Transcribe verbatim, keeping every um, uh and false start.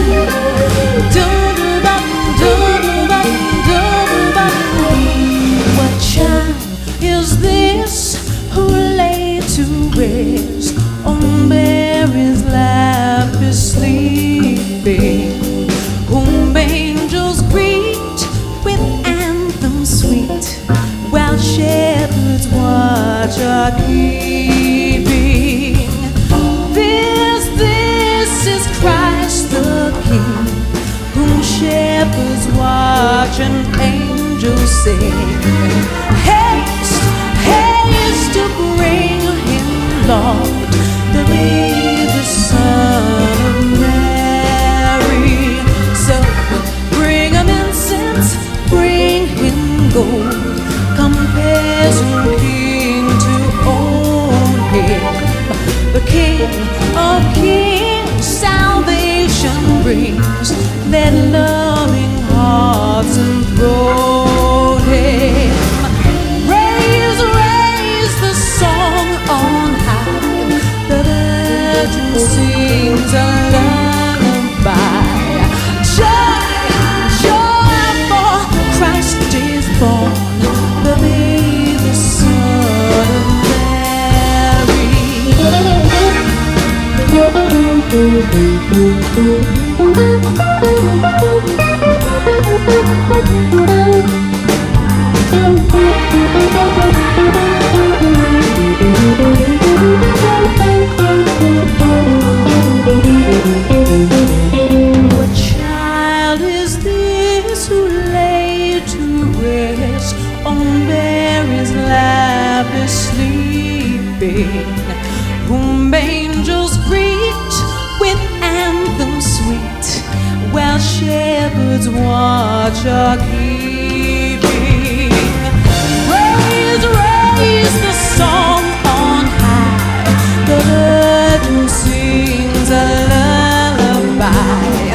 What child is this who lay to rest on Mary's lap is sleeping, whom angels greet with anthems sweet, while shepherds watch are keeping? This, this is Christ the King, whom shepherds watch and angels sing. Haste, haste to bring him, Lord, the baby Son of Mary. So bring him incense, bring him gold, compare the King to own him. The King of kings salvation brings, let loving hearts enthrone him. Raise, raise the song on high, the virgin sings a lullaby. Joy, joy, for Christ is born, the baby Son of Mary. What child is this who lay to rest on Mary's lap is sleeping, whom angels greet with anthems sweet, while shepherds watch are keeping? Raise, raise the song on high, the virgin sings a lullaby.